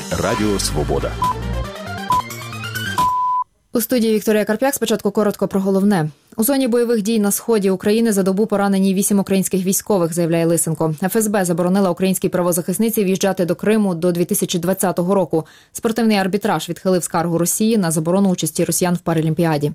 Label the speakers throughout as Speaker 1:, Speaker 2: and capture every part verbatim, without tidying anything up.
Speaker 1: Радіо Свобода.
Speaker 2: У студії Вікторія Карп'як. Спочатку коротко про головне. У зоні бойових дій на сході України за добу поранені вісім українських військових, заявляє Лисенко. еф ес бе заборонила українській правозахисниці в'їжджати до Криму до дві тисячі двадцятого року. Спортивний арбітраж відхилив скаргу Росії на заборону участі росіян в Паралімпіаді.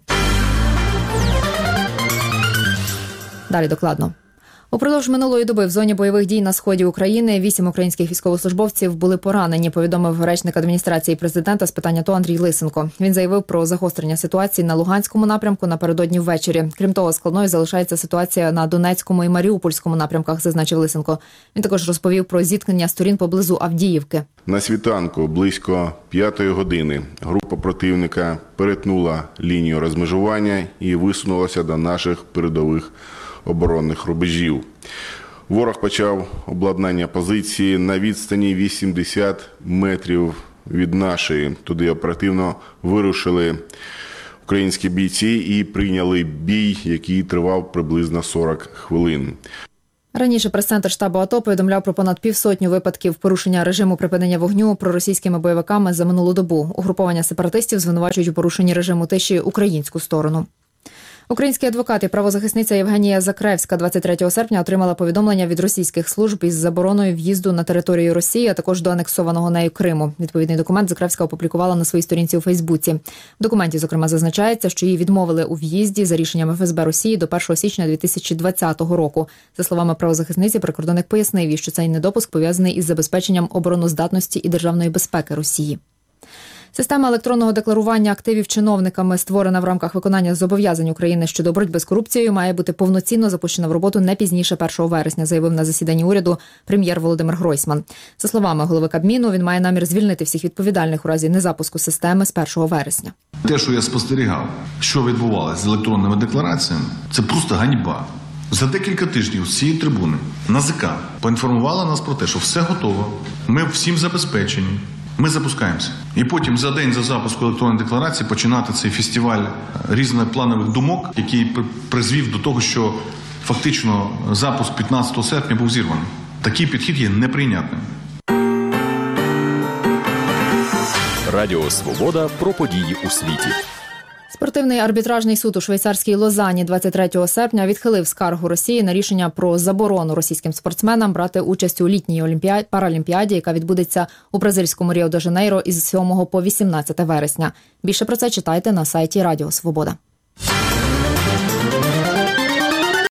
Speaker 2: Далі докладно. Упродовж минулої доби в зоні бойових дій на сході України вісім українських військовослужбовців були поранені, повідомив речник адміністрації президента з питань АТО Андрій Лисенко. Він заявив про загострення ситуації на Луганському напрямку напередодні ввечері. Крім того, складною залишається ситуація на Донецькому і Маріупольському напрямках, зазначив Лисенко. Він також розповів про зіткнення сторін поблизу Авдіївки.
Speaker 3: На світанку близько п'ятої години група противника перетнула лінію розмежування і висунулася до наших передових оборонних рубежів. Ворог почав обладнання позиції на відстані вісімдесят метрів від нашої. Туди оперативно вирушили українські бійці і прийняли бій, який тривав приблизно сорок хвилин.
Speaker 2: Раніше прес-центр штабу АТО повідомляв про понад півсотню випадків порушення режиму припинення вогню проросійськими бойовиками за минулу добу. Угруповання сепаратистів звинувачують у порушенні режиму тиші українську сторону. Український адвокат і правозахисниця Євгенія Закревська двадцять третього серпня отримала повідомлення від російських служб із забороною в'їзду на територію Росії, а також до анексованого нею Криму. Відповідний документ Закревська опублікувала на своїй сторінці у Фейсбуці. В документі, зокрема, зазначається, що їй відмовили у в'їзді за рішенням еф ес бе Росії до першого січня дві тисячі двадцятого року. За словами правозахисниці, прикордонник пояснив їй, що цей недопуск пов'язаний із забезпеченням обороноздатності і державної безпеки Росії. Система електронного декларування активів чиновниками, створена в рамках виконання зобов'язань України щодо боротьби з корупцією, має бути повноцінно запущена в роботу не пізніше першого вересня, заявив на засіданні уряду прем'єр Володимир Гройсман. За словами голови Кабміну, він має намір звільнити всіх відповідальних у разі незапуску системи з першого вересня.
Speaker 4: Те, що я спостерігав, що відбувалося з електронними деклараціями, це просто ганьба. За декілька тижнів з цієї трибуни НАЗК поінформувала нас про те, що все готово, ми всім забезпечені. Ми запускаємося. І потім за день за запуску електронної декларації починати цей фестиваль різнопланових думок, який призвів до того, що фактично запуск п'ятнадцятого серпня був зірваний. Такий підхід є неприйнятним.
Speaker 1: Радіо Свобода про події у світі.
Speaker 2: Спортивний арбітражний суд у швейцарській Лозанні двадцять третього серпня відхилив скаргу Росії на рішення про заборону російським спортсменам брати участь у літній олімпіаді, паралімпіаді, яка відбудеться у бразильському Ріо-де-Жанейро із сьомого по вісімнадцяте вересня. Більше про це читайте на сайті Радіо Свобода.